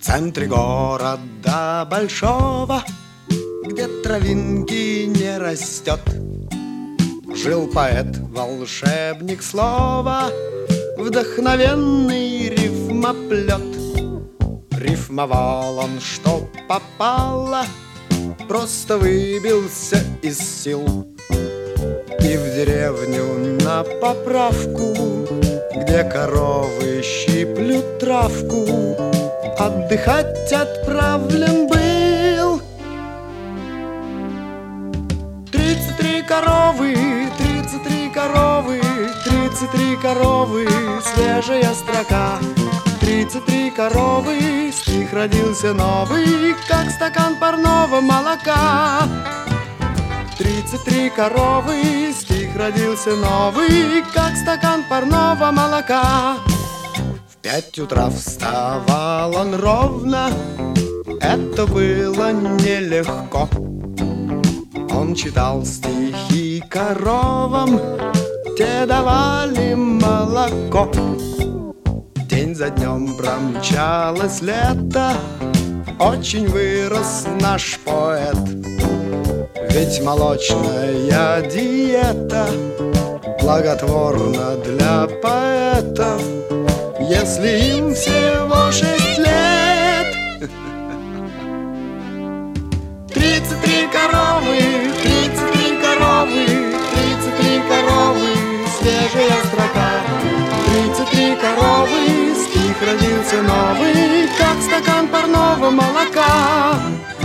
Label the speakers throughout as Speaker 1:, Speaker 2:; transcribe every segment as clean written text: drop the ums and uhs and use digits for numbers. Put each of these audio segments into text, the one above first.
Speaker 1: центре города большого, где травинки не растет, жил поэт, волшебник слова, вдохновенный рифмоплет. Рифмовал он, что попало, просто выбился из сил. И в деревню на поправку, где коровы щиплют травку, отдыхать отправлен был. 33 коровы, 33 коровы, 33 коровы, свежая строка. 33 коровы, стих родился новый, как стакан парного молока. 33 коровы, стих родился новый, как стакан парного молока. В 5 утра вставал он ровно, это было нелегко. Он читал стихи коровам, те давали молоко. День за днем промчалось лето, очень вырос наш поэт. Ведь молочная диета благотворна для поэтов, если им всего 6 лет. 33 коровы, 33 коровы, 33 коровы, свежая строка. 33 коровы, стих родился новый, как стакан парного молока.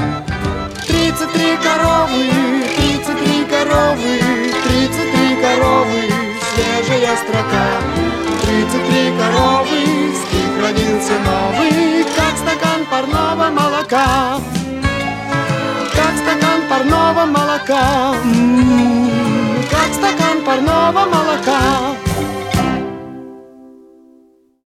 Speaker 1: 33 коровы, 33 коровы, 33 коровы, свежая строка. 33 коровы, стих родился новый, как стакан парного молока. Как стакан парного молока, как стакан парного молока.